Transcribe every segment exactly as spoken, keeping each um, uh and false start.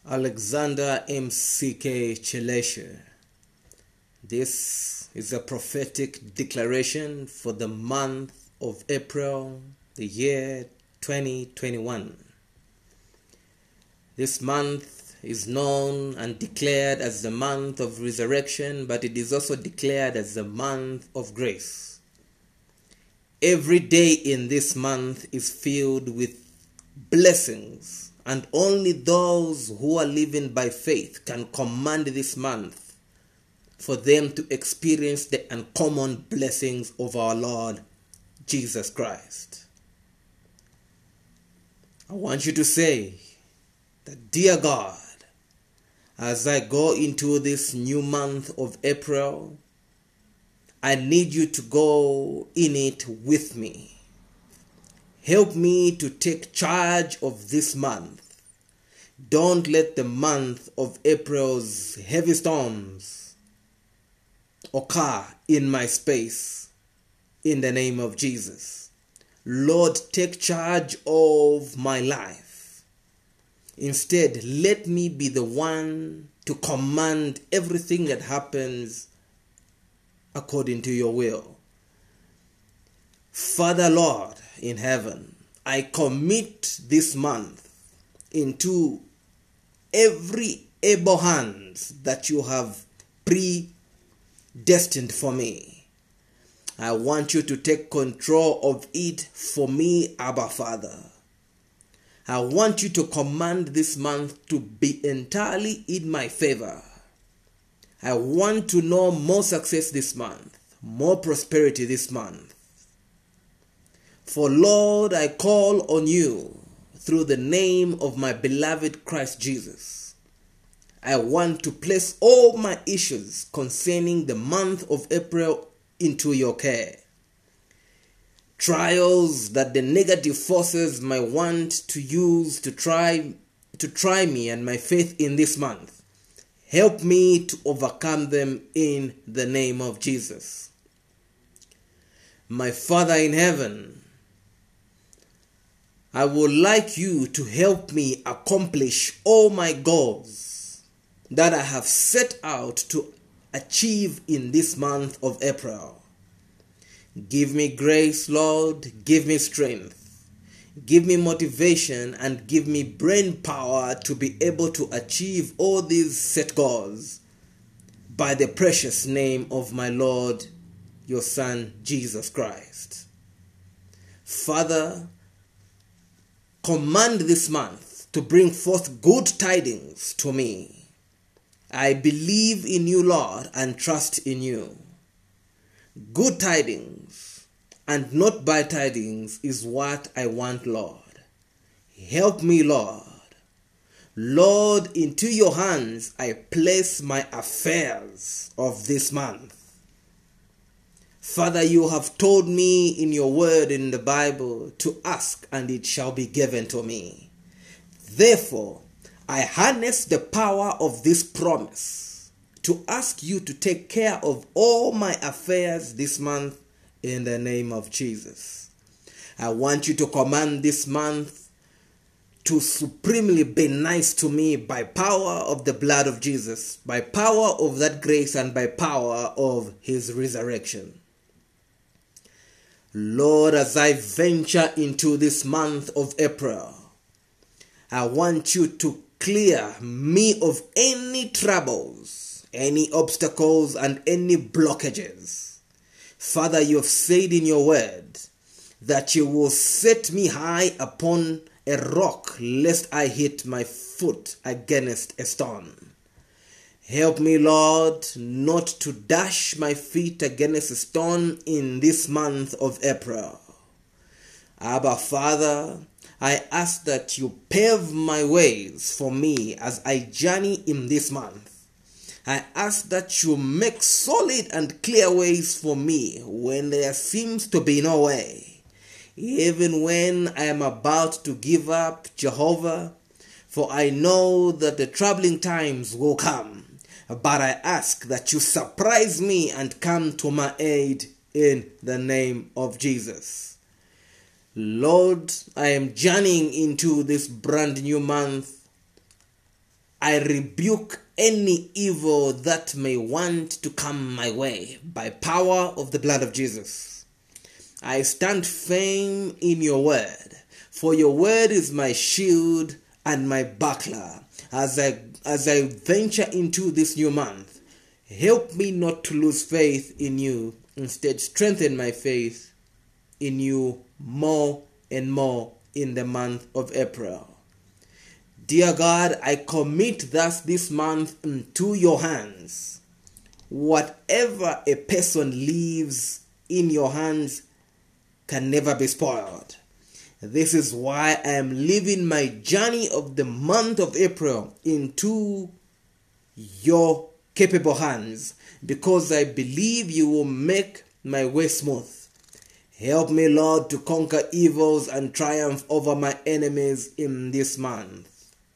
Alexander M C K Cheleshe. This is a prophetic declaration for the month of April, the year twenty twenty-one. This month is known and declared as the month of resurrection, but it is also declared as the month of grace. Every day in this month is filled with blessings, and only those who are living by faith can command this month for them to experience the uncommon blessings of our Lord Jesus Christ. I want you to say that, dear God, as I go into this new month of April, I need you to go in it with me. Help me to take charge of this month. Don't let the month of April's heavy storms occur in my space, in the name of Jesus. Lord, take charge of my life. Instead, let me be the one to command everything that happens according to your will. Father, Lord, in heaven, I commit this month into every able hands that you have predestined for me. I want you to take control of it for me, Abba Father. I want you to command this month to be entirely in my favor. I want to know more success this month, more prosperity this month. For Lord, I call on you through the name of my beloved Christ Jesus. I want to place all my issues concerning the month of April into your care. Trials that the negative forces might want to use to try to try me and my faith in this month. Help me to overcome them in the name of Jesus. My Father in heaven, I would like you to help me accomplish all my goals that I have set out to achieve in this month of April. Give me grace, Lord. Give me strength. Give me motivation and give me brain power to be able to achieve all these set goals by the precious name of my Lord, your Son, Jesus Christ. Father, command this month to bring forth good tidings to me. I believe in you, Lord, and trust in you. Good tidings and not bad tidings is what I want, Lord. Help me, Lord. Lord, into your hands I place my affairs of this month. Father, you have told me in your word in the Bible to ask and it shall be given to me. Therefore, I harness the power of this promise to ask you to take care of all my affairs this month in the name of Jesus. I want you to command this month to supremely be nice to me by power of the blood of Jesus, by power of that grace and by power of his resurrection. Lord, as I venture into this month of April, I want you to clear me of any troubles, any obstacles, and any blockages. Father, you have said in your word that you will set me high upon a rock, lest I hit my foot against a stone. Help me, Lord, not to dash my feet against a stone in this month of April. Abba, Father, I ask that you pave my ways for me as I journey in this month. I ask that you make solid and clear ways for me when there seems to be no way. Even when I am about to give up, Jehovah, for I know that the troubling times will come. But I ask that you surprise me and come to my aid in the name of Jesus. Lord, I am journeying into this brand new month I rebuke any evil that may want to come my way by power of the blood of Jesus. I stand firm in your word, for your word is my shield and my buckler. As I, as I venture into this new month, help me not to lose faith in you. Instead, strengthen my faith in you more and more in the month of April. Dear God, I commit thus this month into your hands. Whatever a person leaves in your hands can never be spoiled. This is why I am leaving my journey of the month of April into your capable hands, because I believe you will make my way smooth. Help me, Lord, to conquer evils and triumph over my enemies in this month.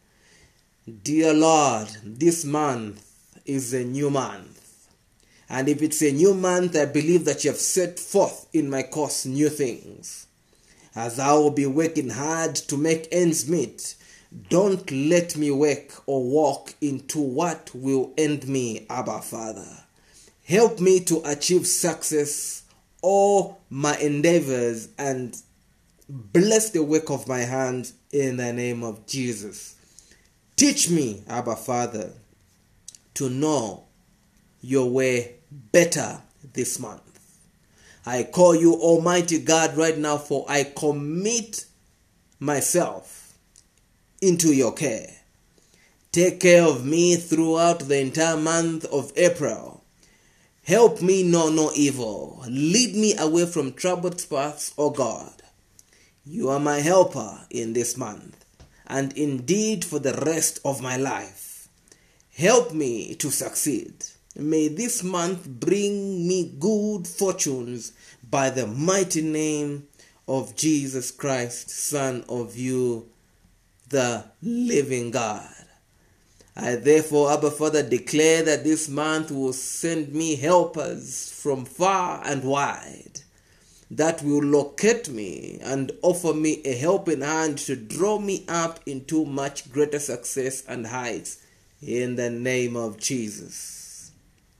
Dear Lord, this month is a new month. And if it's a new month, I believe that you have set forth in my course new things. As I will be working hard to make ends meet, don't let me work or walk into what will end me, Abba Father. Help me to achieve success all my endeavors and bless the work of my hands in the name of Jesus. Teach me, Abba Father, to know your way better this month. I call you Almighty God right now, for I commit myself into your care. Take care of me throughout the entire month of April. Help me know no evil. Lead me away from troubled paths, O God. You are my helper in this month, and indeed for the rest of my life. Help me to succeed. May this month bring me good fortunes by the mighty name of Jesus Christ, Son of you, the living God. I therefore, Abba Father, declare that this month will send me helpers from far and wide, that will locate me and offer me a helping hand to draw me up into much greater success and heights in the name of Jesus.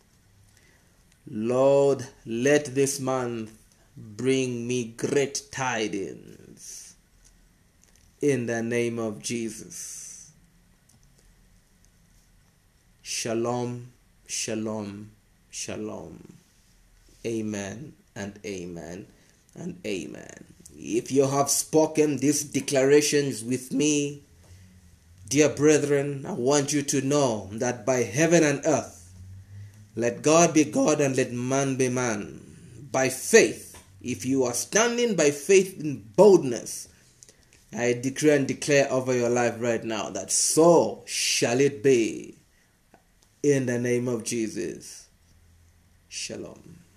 Lord, let this month bring me great tidings in the name of Jesus. Shalom, shalom, shalom. Amen and amen and amen. If you have spoken these declarations with me, dear brethren, I want you to know that by heaven and earth, let God be God and let man be man. By faith, if you are standing by faith in boldness, I decree and declare over your life right now that so shall it be in the name of Jesus. Shalom.